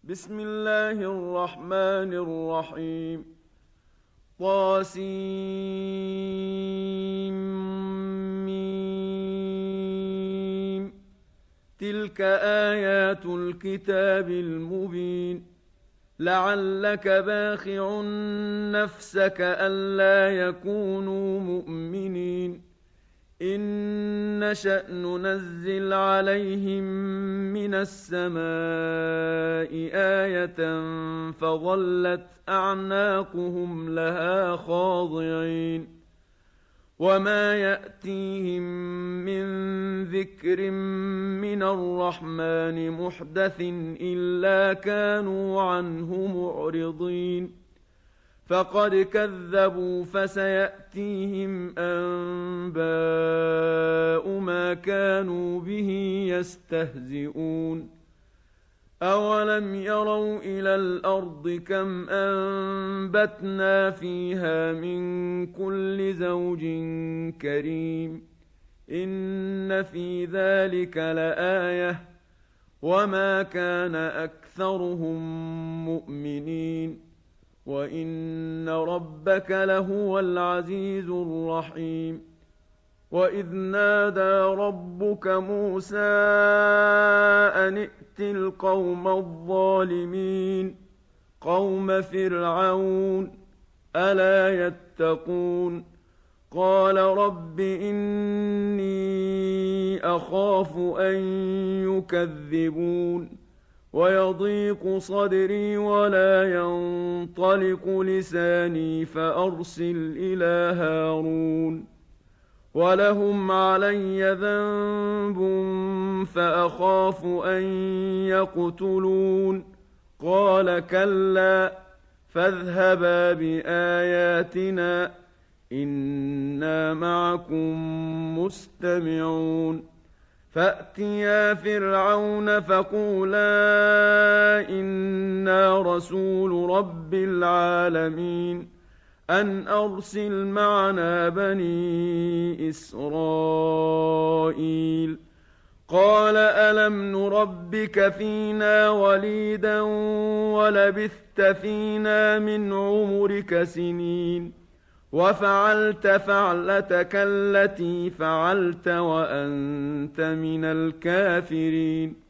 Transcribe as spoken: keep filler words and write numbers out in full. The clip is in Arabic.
بسم الله الرحمن الرحيم طاسيم تلك آيات الكتاب المبين لعلك باخع نفسك ألا يكونوا مؤمنين إن نشأ ننزل عليهم من السماء آية فظلت أعناقهم لها خاضعين وما يأتيهم من ذكر من الرحمن محدث إلا كانوا عنه معرضين فقد كذبوا فسيأتيهم أنباء ما كانوا به يستهزئون أولم يروا إلى الأرض كم أنبتنا فيها من كل زوج كريم إن في ذلك لآية وما كان أكثرهم مؤمنين وَإِنَّ رَبَّكَ لَهُوَ الْعَزِيزُ الرَّحِيمُ وَإِذْ نَادَى رَبُّكَ مُوسَىٰ أَنِ ائْتِ الْقَوْمَ الظَّالِمِينَ قَوْمَ فِرْعَوْنَ أَلَا يَتَّقُونَ قَالَ رَبِّ إِنِّي أَخَافُ أَن يُكَذِّبُونِ وَيَضِيقُ صَدْرِي وَلَا يَنطَلِقُ لِسَانِي فَأَرْسِلْ إِلَىٰ هَارُونَ وَلَهُمْ عَلَيَّ ذَنبٌ فَأَخَافُ أَن يَقْتُلُونِ قَالَ كَلَّا فَاذْهَبَا بِآيَاتِنَا إِنَّا مَعَكُم مُّسْتَمِعُونَ فَأْتِيَا فِرْعَوْنَ فَقُولَا إِنَّا رَسُولُ رَبِّ الْعَالَمِينَ أَنْ أَرْسِلْ مَعَنَا بَنِي إِسْرَائِيلَ قَالَ أَلَمْ نُرَبِّكَ فِينَا وَلِيدًا وَلَبِثْتَ فِينَا مِنْ عُمُرِكَ سِنِينَ وَفَعَلْتَ فَعْلَتَكَ الَّتِي فَعَلْتَ وَأَنتَ مِنَ الْكَافِرِينَ